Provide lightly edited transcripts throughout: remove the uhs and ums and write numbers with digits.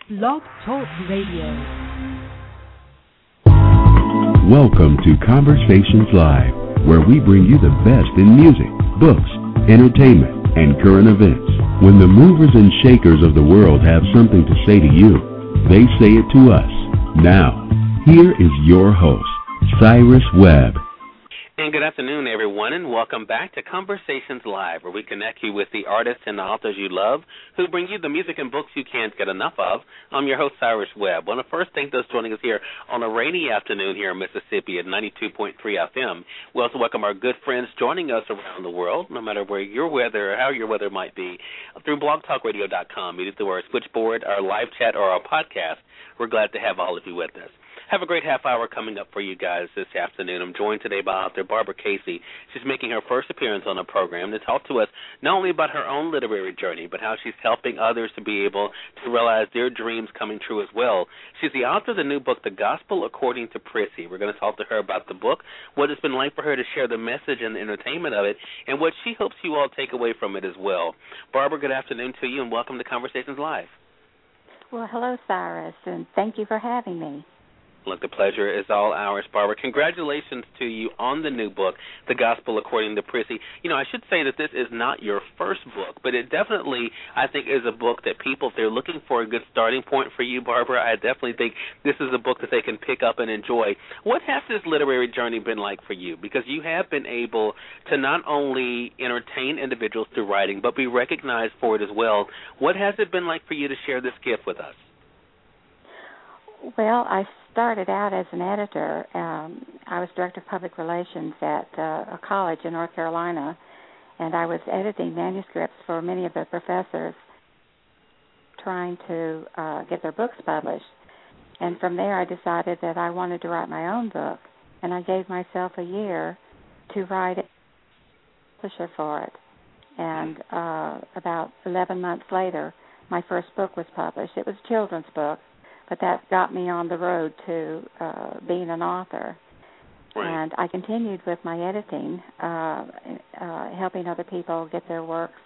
Blog Talk Radio. Welcome to Conversations Live, where we bring you the best in music, books, entertainment, and current events. When the movers and shakers of the world have something to say to you, they say it to us. Now, here is your host, Cyrus Webb. And good afternoon, everyone, and welcome back to Conversations Live, where we connect you with the artists and the authors you love who bring you the music and books you can't get enough of. I'm your host, Cyrus Webb. I want to first thank those joining us here on a rainy afternoon here in Mississippi at 92.3 FM. We also welcome our good friends joining us around the world, no matter where your weather or how your weather might be, through blogtalkradio.com, either through our switchboard, our live chat, or our podcast. We're glad to have all of you with us. Have a great half hour coming up for you guys this afternoon. I'm joined today by author Barbara Casey. She's making her first appearance on the program to talk to us not only about her own literary journey, but how she's helping others to be able to realize their dreams coming true as well. She's the author of the new book, The Gospel According to Prissy. We're going to talk to her about the book, what it's been like for her to share the message and the entertainment of it, and what she hopes you all take away from it as well. Barbara, good afternoon to you, and welcome to Conversations Live. Well, hello, Cyrus, and thank you for having me. Look, the pleasure is all ours, Barbara. Congratulations to you on the new book, The Gospel According to Prissy. You know, I should say that this is not your first book, but it definitely, I think, is a book that people, if they're looking for a good starting point for you, Barbara, I definitely think this is a book that they can pick up and enjoy. What has this literary journey been like for you? Because you have been able to not only entertain individuals through writing, but be recognized for it as well. What has it been like for you to share this gift with us? Well, I started out as an editor. I was director of public relations at a college in North Carolina, and I was editing manuscripts for many of the professors trying to get their books published. And from there, I decided that I wanted to write my own book, and I gave myself a year to write a publisher for it. And about 11 months later, my first book was published. It was a children's book, but that got me on the road to being an author. Right. And I continued with my editing, helping other people get their works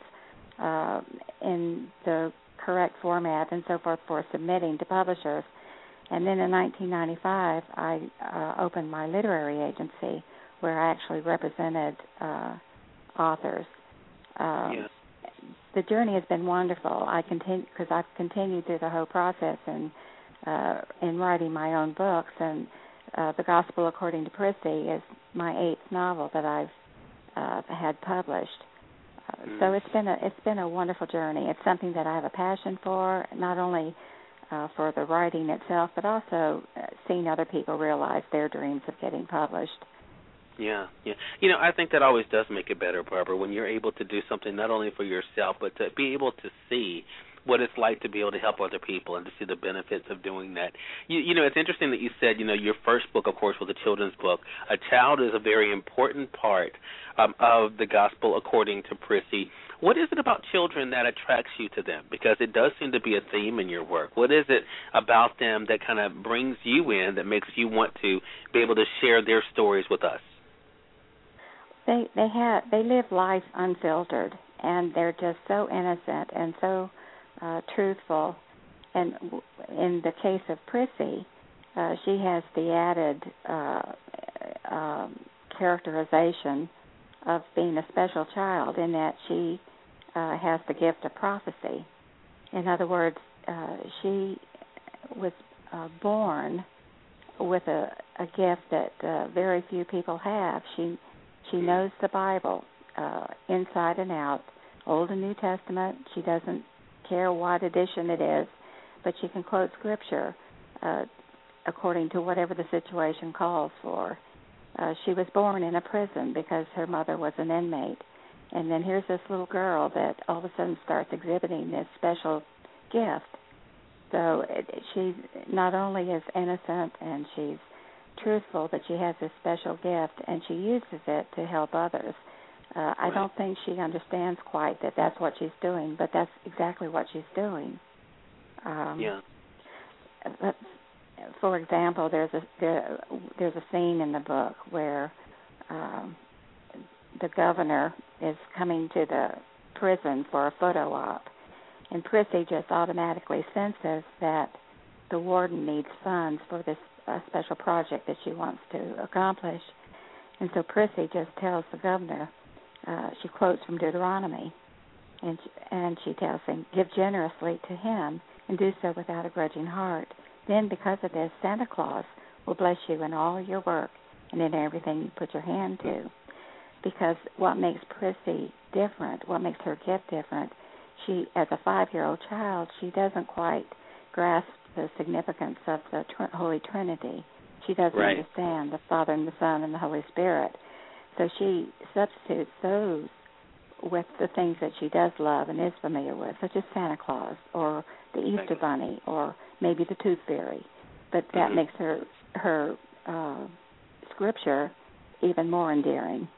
in the correct format and so forth for submitting to publishers. And then in 1995, I opened my literary agency where I actually represented authors. Yes. The journey has been wonderful. I've continued through the whole process and in writing my own books, and The Gospel According to Prissy is my 8th novel that I've had published. So it's been a wonderful journey. It's something that I have a passion for, not only for the writing itself, but also seeing other people realize their dreams of getting published. Yeah. You know, I think that always does make it better, Barbara, when you're able to do something not only for yourself, but to be able to see what it's like to be able to help other people and to see the benefits of doing that. You know, it's interesting that you said, you know, your first book, of course, was a children's book. A child is a very important part of the Gospel According to Prissy. What is it about children that attracts you to them? Because it does seem to be a theme in your work. What is it about them that kind of brings you in, that makes you want to be able to share their stories with us? They live life unfiltered, and they're just so innocent and so truthful. And in the case of Prissy, she has the added characterization of being a special child in that she has the gift of prophecy. In other words, she was born with a gift that very few people have. She knows the Bible inside and out, Old and New Testament. She doesn't care what edition it is, but she can quote Scripture according to whatever the situation calls for. She was born in a prison because her mother was an inmate. And then here's this little girl that all of a sudden starts exhibiting this special gift. So she not only is innocent and she's truthful, but she has this special gift, and she uses it to help others. I don't think she understands quite that that's what she's doing, but that's exactly what she's doing. But for example, there's a scene in the book where the governor is coming to the prison for a photo op, And Prissy just automatically senses that the warden needs funds for this special project that she wants to accomplish. And so Prissy just tells the governor, she quotes from Deuteronomy, and she tells him, give generously to him and do so without a grudging heart. Then because of this, Santa Claus will bless you in all your work and in everything you put your hand to. Because what makes Prissy different, what makes her gift different, she, as a 5-year-old child, she doesn't quite grasp the significance of the Holy Trinity. She doesn't understand the Father and the Son and the Holy Spirit. So she substitutes those with the things that she does love and is familiar with, such as Santa Claus or the Easter Bunny or maybe the Tooth Fairy. But that makes her scripture even more endearing.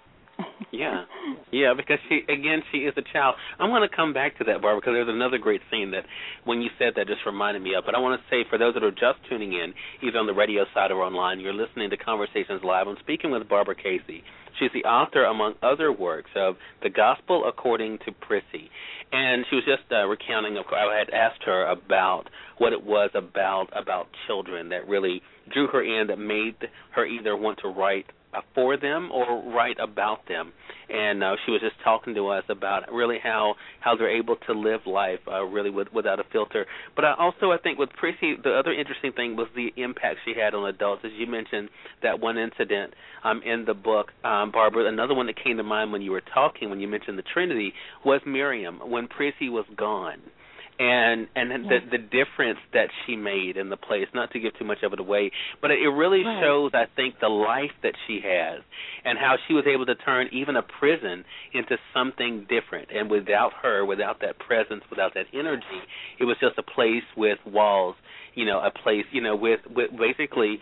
Yeah, because she is a child. I'm going to come back to that, Barbara, because there's another great scene that when you said that just reminded me of. But I want to say, for those that are just tuning in, either on the radio side or online, you're listening to Conversations Live. I'm speaking with Barbara Casey. She's the author, among other works, of The Gospel According to Prissy. And she was just recounting, I had asked her about what it was about children that really drew her in, that made her either want to write for them or write about them. And she was just talking to us about really how they're able to live life really without a filter. But I think with Prissy, the other interesting thing was the impact she had on adults. As you mentioned, that one incident in the book, Barbara, another one that came to mind when you were talking, when you mentioned the Trinity, was Miriam, when Prissy was gone. And the difference that she made in the place, not to give too much of it away, but it really shows, I think, the life that she has and how she was able to turn even a prison into something different. And without her, without that presence, without that energy, it was just a place with walls, a place, with basically,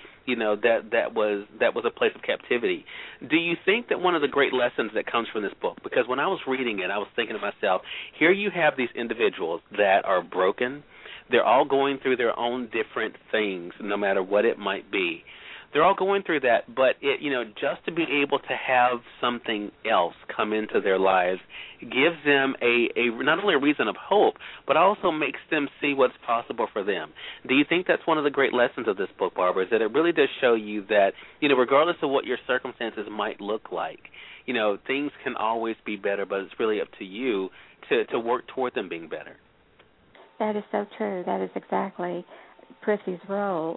that was a place of captivity. Do you think that one of the great lessons that comes from this book, because when I was reading it, I was thinking to myself, here you have these individuals that are broken. They're all going through their own different things, no matter what it might be. They're all going through that, but just to be able to have something else come into their lives gives them a not only a reason of hope, but also makes them see what's possible for them. Do you think that's one of the great lessons of this book, Barbara, is that it really does show you that, regardless of what your circumstances might look like, things can always be better, but it's really up to you to work toward them being better. That is so true. That is exactly Prissy's role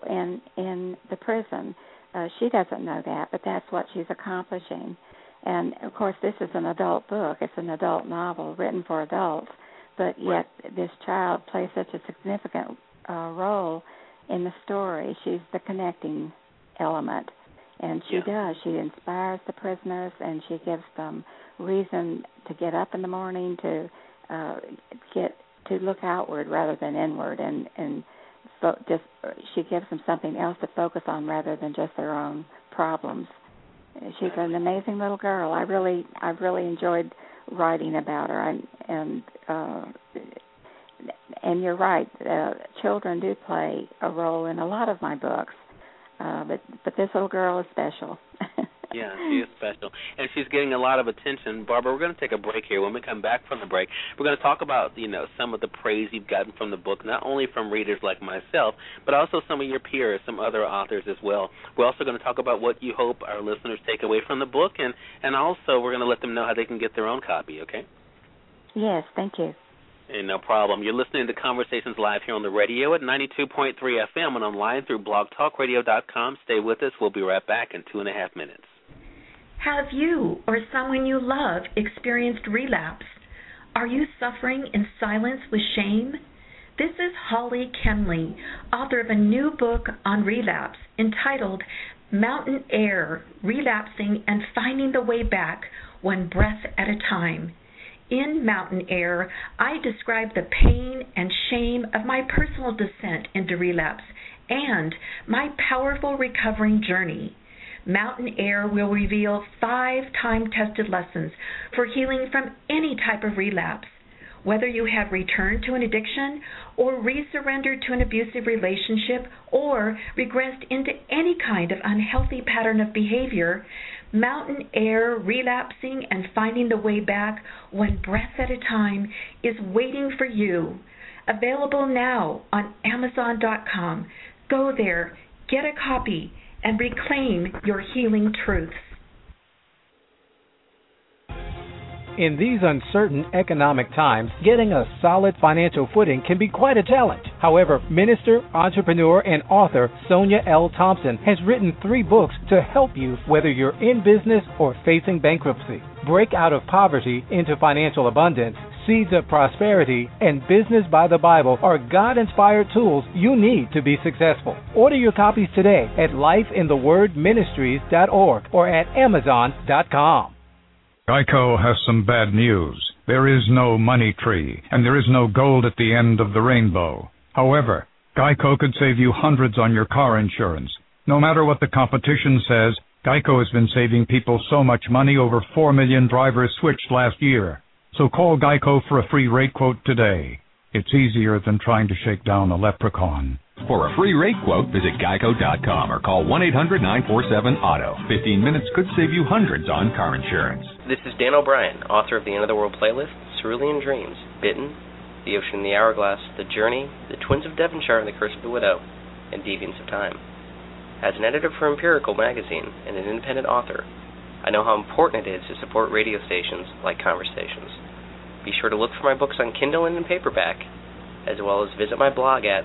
in the prison. She doesn't know that, but that's what she's accomplishing. And, of course, this is an adult book. It's an adult novel written for adults, but yet this child plays such a significant role in the story. She's the connecting element, and she does. She inspires the prisoners, and she gives them reason to get up in the morning, to look outward rather than inward, and she gives them something else to focus on rather than just their own problems. She's an amazing little girl. I really enjoyed writing about her, and you're right. Children do play a role in a lot of my books, but this little girl is special. Yeah, she is special, and she's getting a lot of attention. Barbara, we're going to take a break here. When we come back from the break, we're going to talk about, some of the praise you've gotten from the book, not only from readers like myself, but also some of your peers, some other authors as well. We're also going to talk about what you hope our listeners take away from the book, and also we're going to let them know how they can get their own copy, okay? Yes, thank you. Hey, no problem. You're listening to Conversations Live here on the radio at 92.3 FM and online through blogtalkradio.com. Stay with us. We'll be right back in 2.5 minutes. Have you or someone you love experienced relapse? Are you suffering in silence with shame? This is Holly Kenley, author of a new book on relapse entitled Mountain Air, Relapsing and Finding the Way Back, One Breath at a Time. In Mountain Air, I describe the pain and shame of my personal descent into relapse and my powerful recovering journey. Mountain Air will reveal 5 time-tested lessons for healing from any type of relapse. Whether you have returned to an addiction or resurrendered to an abusive relationship or regressed into any kind of unhealthy pattern of behavior, Mountain Air, Relapsing and Finding the Way Back, One Breath at a Time, is waiting for you. Available now on Amazon.com. Go there, get a copy, and reclaim your healing truths. In these uncertain economic times, getting a solid financial footing can be quite a challenge. However, minister, entrepreneur, and author Sonia L. Thompson has written 3 books to help you whether you're in business or facing bankruptcy. Break out of poverty into financial abundance, Seeds of Prosperity, and Business by the Bible are God-inspired tools you need to be successful. Order your copies today at lifeinthewordministries.org or at amazon.com. Geico has some bad news. There is no money tree, and there is no gold at the end of the rainbow. However, Geico could save you hundreds on your car insurance. No matter what the competition says, Geico has been saving people so much money. Over 4 million drivers switched last year. So call Geico for a free rate quote today. It's easier than trying to shake down a leprechaun. For a free rate quote, visit geico.com or call 1-800-947-AUTO. 15 minutes could save you hundreds on car insurance. This is Dan O'Brien, author of the End of the World playlist, Cerulean Dreams, Bitten, The Ocean and the Hourglass, The Journey, The Twins of Devonshire and the Curse of the Widow, and Deviants of Time. As an editor for Empirical Magazine and an independent author, I know how important it is to support radio stations like Conversations. Be sure to look for my books on Kindle and in paperback, as well as visit my blog at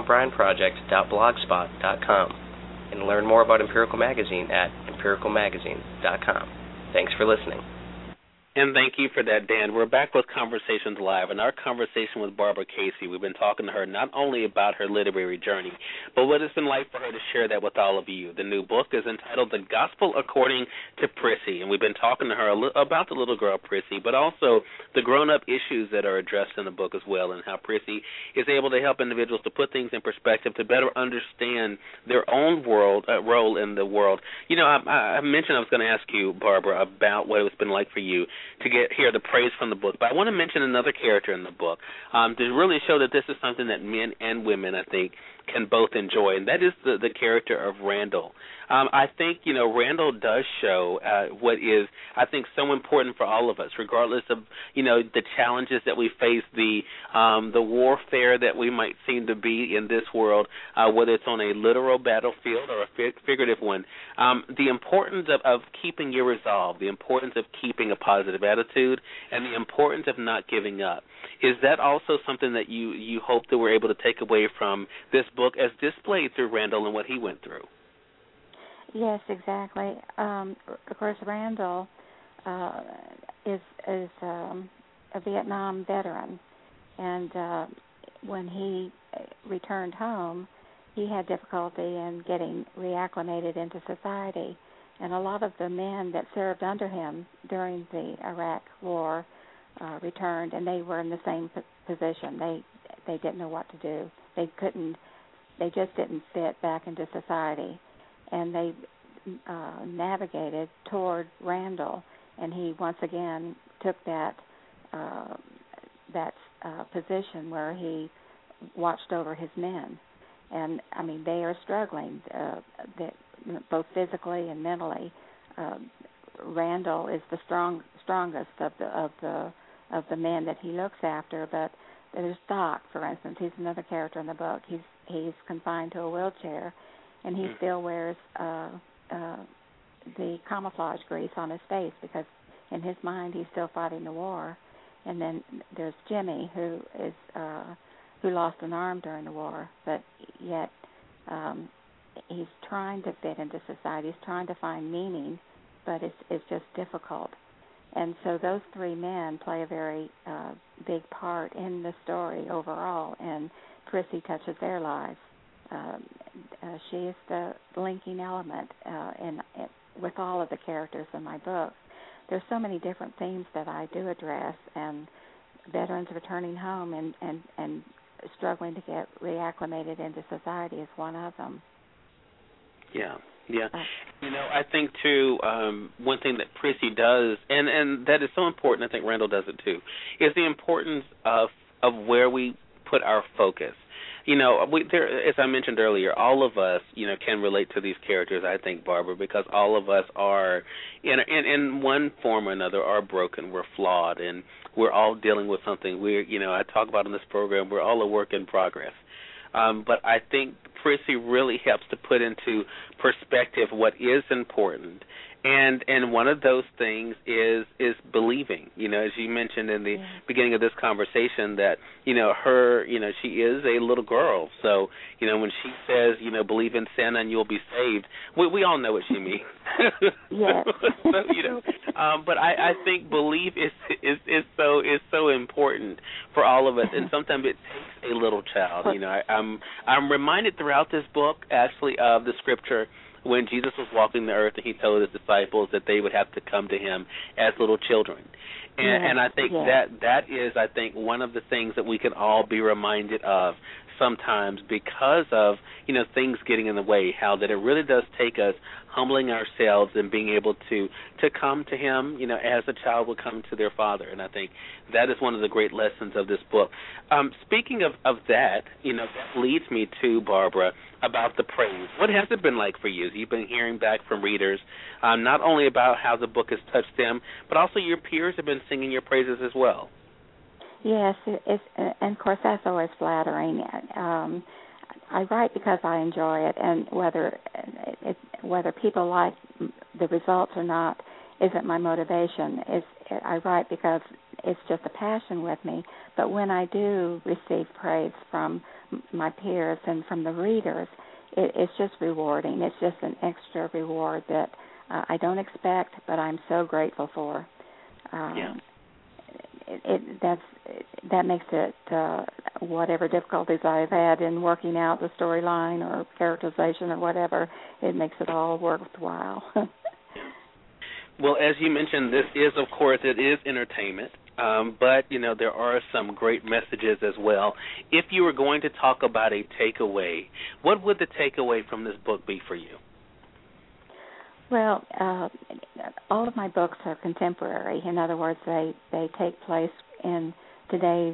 thedanobryanproject.blogspot.com and learn more about Empirical Magazine at empiricalmagazine.com. Thanks for listening. And thank you for that, Dan. We're back with Conversations Live, and our conversation with Barbara Casey. We've been talking to her not only about her literary journey, but what it's been like for her to share that with all of you. The new book is entitled The Gospel According to Prissy, and we've been talking to her about the little girl Prissy, but also the grown-up issues that are addressed in the book as well, and how Prissy is able to help individuals to put things in perspective, to better understand their own role in the world. You know, I mentioned I was going to ask you, Barbara, about what it's been like for you to hear the praise from the book. But I want to mention another character in the book to really show that this is something that men and women, I think, can both enjoy, and that is the character of Randall. I think, Randall does show what is, I think, so important for all of us, regardless of, the challenges that we face, the warfare that we might seem to be in this world, whether it's on a literal battlefield or a figurative one. The importance of keeping your resolve, the importance of keeping a positive attitude, and the importance of not giving up. Is that also something that you hope that we're able to take away from this book as displayed through Randall and what he went through? Yes, exactly. Of course, Randall is a Vietnam veteran, and when he returned home, he had difficulty in getting reacclimated into society. And a lot of the men that served under him during the Iraq War returned, and they were in the same position. They didn't know what to do. They just didn't fit back into society. And they navigated toward Randall, and he once again took that position where he watched over his men. And I mean, they are struggling, both physically and mentally. Randall is the strongest of the men that he looks after, but there's Doc, for instance. He's another character in the book. He's confined to a wheelchair, and he still wears the camouflage grease on his face because in his mind he's still fighting the war. And then there's Jimmy, who lost an arm during the war, but yet he's trying to fit into society. He's trying to find meaning, but it's just difficult. And so those three men play a very big part in the story overall, and Prissy touches their lives. She is the linking element with all of the characters in my book. There's so many different themes that I do address, and veterans returning home and struggling to get reacclimated into society is one of them. Yeah. I think, too, one thing that Prissy does, and that is so important, I think Randall does it, too, is the importance of where we put our focus. as I mentioned earlier, all of us, can relate to these characters, I think, Barbara, because all of us are, in one form or another, are broken. We're flawed, and we're all dealing with something. I talk about in this program, we're all a work in progress. But I think Prissy really helps to put into perspective what is important. And one of those things is believing. As you mentioned in the beginning of this conversation, that she is a little girl. So when she says believe in Santa and you'll be saved, we all know what she means. Yes. But I think belief is so important for all of us, and sometimes it takes a little child. I'm reminded throughout this book actually of the scripture when Jesus was walking the earth and he told his disciples that they would have to come to him as little children. And I think that is, I think, one of the things that we can all be reminded of sometimes because of, things getting in the way, how that it really does take us humbling ourselves and being able to come to him, as a child would come to their father. And I think that is one of the great lessons of this book. Speaking of that, that leads me to, Barbara, about the praise. What has it been like for you? You've been hearing back from readers, not only about how the book has touched them, but also your peers have been singing your praises as well. Yes, and of course that's always flattering. I write because I enjoy it, and whether people like the results or not isn't my motivation. I write because it's just a passion with me. But when I do receive praise from my peers and from the readers, it's just rewarding. It's just an extra reward that I don't expect, but I'm so grateful for. That makes it whatever difficulties I've had in working out the storyline or characterization or whatever, it makes it all worthwhile. Well, as you mentioned, this is, of course, it is entertainment, but, there are some great messages as well. If you were going to talk about a takeaway, what would the takeaway from this book be for you? Well, all of my books are contemporary. In other words, they take place in today's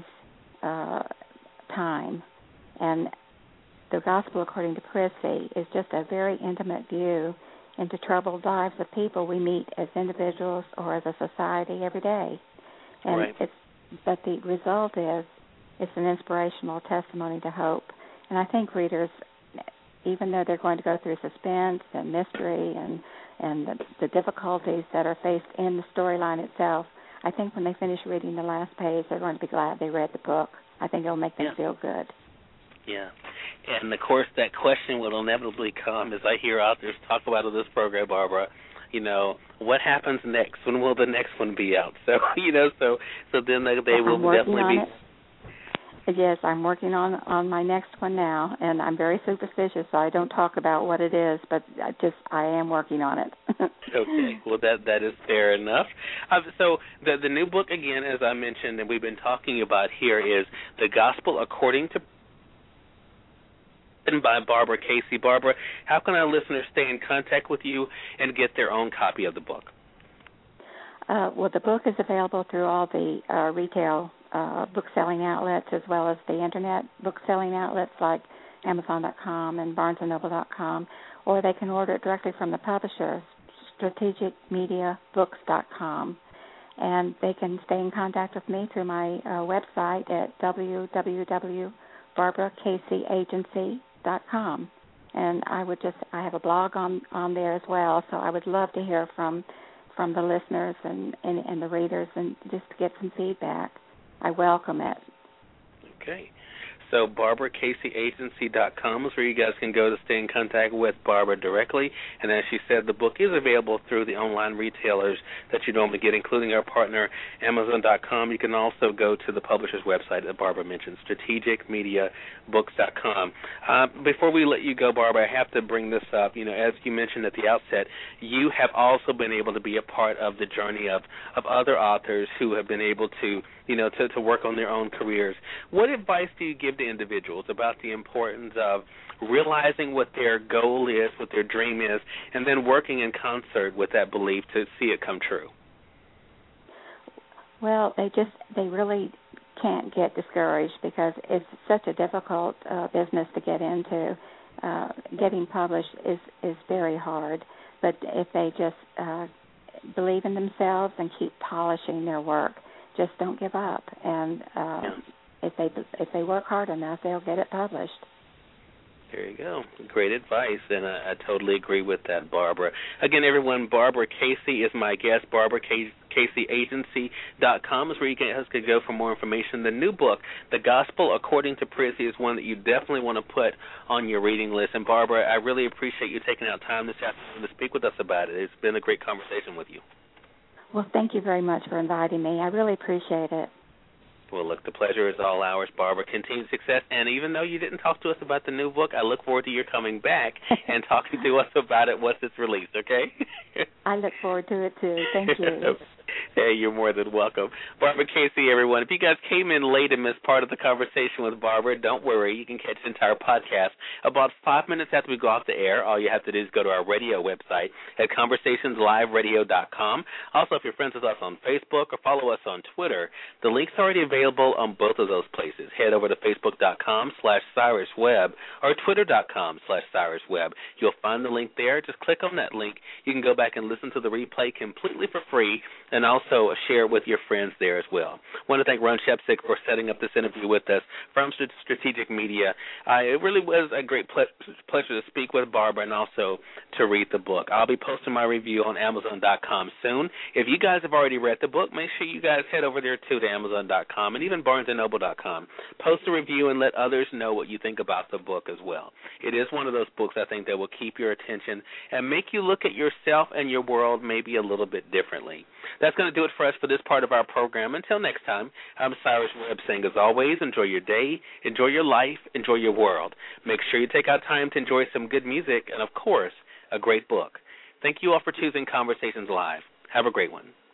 time. And the Gospel According to Prissy is just a very intimate view into troubled lives of people we meet as individuals or as a society every day. And right. But the result is it's an inspirational testimony to hope. And I think readers, even though they're going to go through suspense and mystery and the difficulties that are faced in the storyline itself, I think when they finish reading the last page, they're going to be glad they read the book. I think it'll make them feel good. Yeah. And, of course, that question will inevitably come as I hear authors talk about in this program, Barbara, what happens next? When will the next one be out? So, so then they will definitely be... Yes, I'm working on my next one now, and I'm very superstitious, so I don't talk about what it is, but I am working on it. Okay, well, that is fair enough. So the new book, again, as I mentioned, and we've been talking about here, is The Gospel According to by Barbara Casey. Barbara, how can our listeners stay in contact with you and get their own copy of the book? Well, the book is available through all the retail book-selling outlets as well as the Internet book-selling outlets like Amazon.com and BarnesandNoble.com, or they can order it directly from the publisher, StrategicMediaBooks.com. And they can stay in contact with me through my website at www.BarbaraCaseyAgency.com. And I have a blog on there as well, so I would love to hear from the listeners and the readers and just to get some feedback. I welcome it. Okay. So BarbaraCaseyAgency.com is where you guys can go to stay in contact with Barbara directly. And as she said, the book is available through the online retailers that you normally get, including our partner, Amazon.com. You can also go to the publisher's website that Barbara mentioned, StrategicMediaBooks.com. Before we let you go, Barbara, I have to bring this up. As you mentioned at the outset, you have also been able to be a part of the journey of other authors who have been able to work on their own careers. What advice do you give to individuals about the importance of realizing what their goal is, what their dream is, and then working in concert with that belief to see it come true? Well, they really can't get discouraged because it's such a difficult business to get into. Getting published is very hard, but if they just believe in themselves and keep polishing their work, just don't give up. And if they work hard enough, they'll get it published. There you go. Great advice, and I totally agree with that, Barbara. Again, everyone, Barbara Casey is my guest. BarbaraCaseyAgency.com is where you guys could go for more information. The new book, The Gospel According to Prissy, is one that you definitely want to put on your reading list. And, Barbara, I really appreciate you taking out time this afternoon to speak with us about it. It's been a great conversation with you. Well, thank you very much for inviting me. I really appreciate it. Well, look, the pleasure is all ours, Barbara. Continued success. And even though you didn't talk to us about the new book, I look forward to your coming back and talking to us about it once it's released, okay? I look forward to it, too. Thank you. Hey, you're more than welcome. Barbara Casey, everyone. If you guys came in late and missed part of the conversation with Barbara, don't worry. You can catch the entire podcast about 5 minutes after we go off the air. All you have to do is go to our radio website at conversationsliveradio.com. Also, if you're friends with us on Facebook or follow us on Twitter, the link's already available on both of those places. Head over to facebook.com/CyrusWebb or twitter.com/CyrusWebb. You'll find the link there. Just click on that link. You can go back and listen to the replay completely for free, and also share it with your friends there as well. I want to thank Ron Shepsick for setting up this interview with us from Strategic Media. It really was a great pleasure to speak with Barbara and also to read the book. I'll be posting my review on Amazon.com soon. If you guys have already read the book, make sure you guys head over there too to Amazon.com and even BarnesandNoble.com. Post a review and let others know what you think about the book as well. It is one of those books I think that will keep your attention and make you look at yourself and your world maybe a little bit differently. That's going to do it for us for this part of our program. Until next time, I'm Cyrus Webb saying, as always, enjoy your day, enjoy your life, enjoy your world. Make sure you take out time to enjoy some good music and, of course, a great book. Thank you all for choosing Conversations Live. Have a great one.